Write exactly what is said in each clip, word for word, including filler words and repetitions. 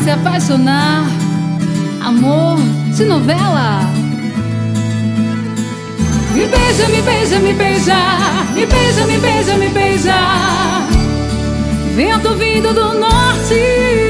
se apaixonar. Amor de novela. Me beija, me beija, me beija. Me beija, me beija, me beija. Vento vindo do norte.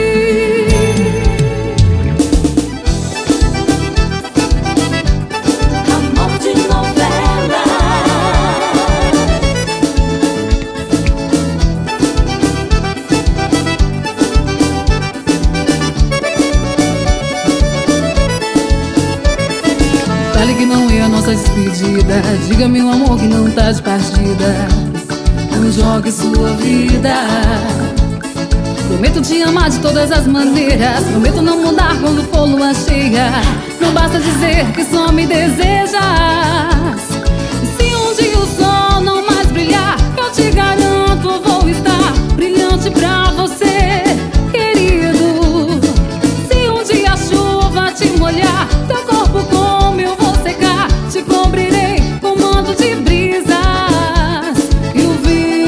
Fale que não é a nossa despedida. Diga, meu amor, que não tá de partida. Não jogue sua vida. Prometo te amar de todas as maneiras. Prometo não mudar quando for lua cheia. Não basta dizer que só me desejas. Se um dia o sol não mais brilhar, eu te garanto, vou estar brilhante pra você, querido. Se um dia a chuva te molhar, teu corpo como eu vou secar. Te cobrirei com manto de brisas. E o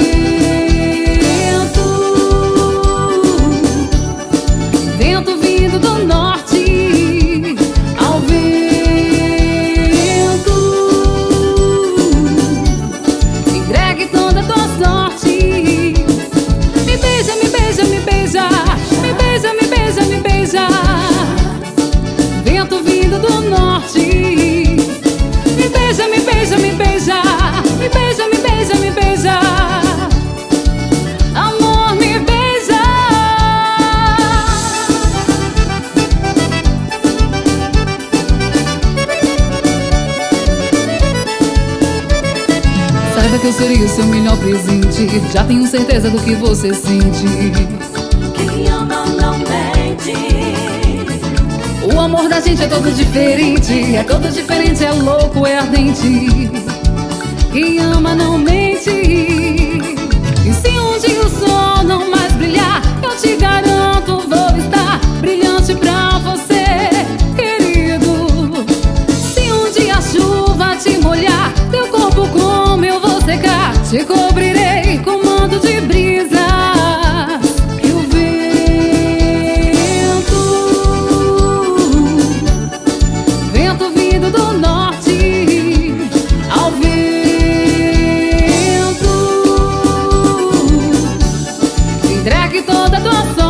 vento, vento vindo do norte. Ao vento, entregue toda a tua sorte. Me beija, me beija, me beija. Me beija, me beija, me beija. Vento vindo do norte. Me beija, me beija, me beija. Me beija, me beija, me beija. Amor, me beija. Saiba que eu seria o seu melhor presente. Já tenho certeza do que você sente. Quem ama não mente. O amor da gente é todo diferente. É todo diferente, é louco, é ardente. Quem ama não mente. E se um dia o sol não mais brilhar, eu te garanto, vou estar brilhante pra você, querido. Se um dia a chuva te molhar, teu corpo como eu vou secar. Te cobrirei com manto de brisas. E o vento, vento vindo do norte. Ao vento, entregue toda a tua sorte.